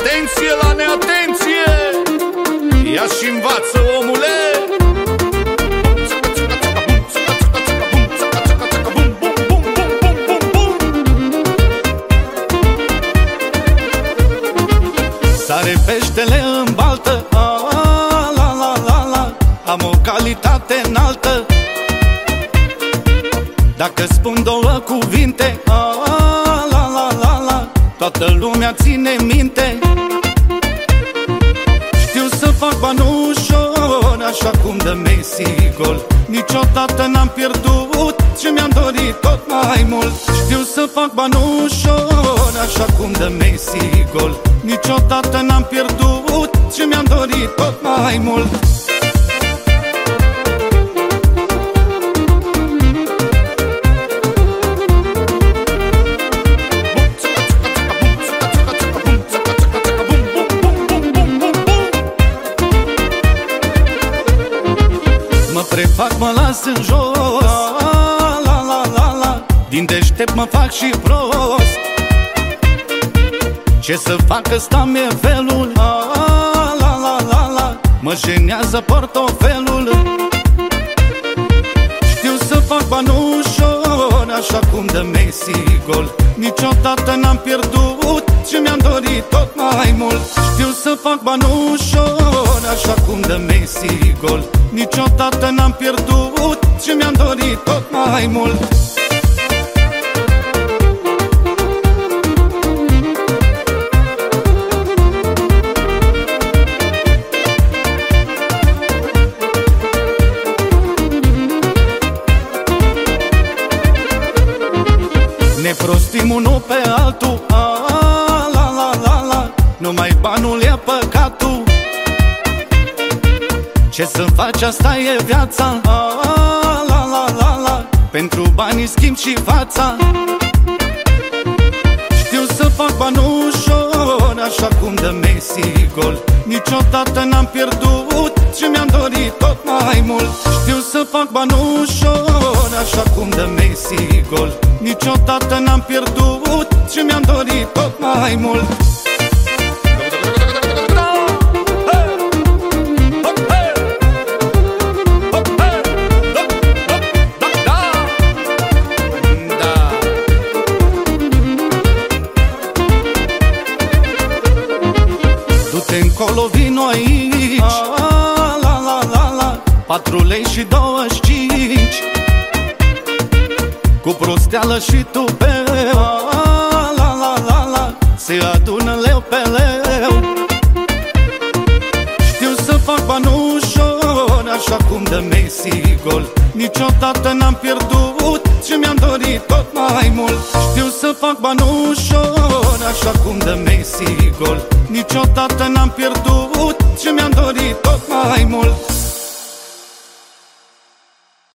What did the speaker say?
Atenție la neatenție! Ia și învață, omule! Sare peștele în baltă, la la la la, am o calitate înaltă. Dacă spun două cuvinte, la la la la, toată lumea ține minte. Știu să fac bani ușor, așa cum dă Messi gol. Niciodată n-am pierdut ce mi-am dorit tot mai mult. Știu să fac bani ușor, așa cum dă Messi gol. Niciodată n-am pierdut ce mi-am dorit tot mai mult. Mă prefac, mă las în jos, la la la la, din deștept mă fac și prost. Ce să fac, ăsta mi-e felul, la la la la, mă jenează portofelul. Știu să fac bani ușor, așa cum dă Messi gol. Niciodată n-am pierdut ce mi-am dorit tot mai mult. Știu să fac bani ușor, așa cum dă Messi gol. Niciodată n-am pierdut ce mi-am dorit tot mai mult. Ne prostim unul pe altul, la la la la, numai banul e păcatul. Ce să faci, asta e viața, la la la la, pentru bani schimb și fața. Știu să fac bani ușor, așa cum dă Messi gol. Niciodată n-am pierdut ce mi-am dorit tot mai mult. Știu să fac bani ușor, așa cum dă Messi gol. Niciodată n-am pierdut ce mi-am dorit tot mai mult. Du-te încolo, vino aici, la la la la, 4 lei și 25. Cu prosteală și tupeu, la la la la, se adună leu pe leu. Știu să fac bani ușor, așa cum dă Messi gol. Niciodată n-am pierdut ce mi-am dorit tot mai mult. Știu să fac bani ușor, așa cum dă Messi gol. Niciodată n-am pierdut ce mi-am dorit tot mai mult.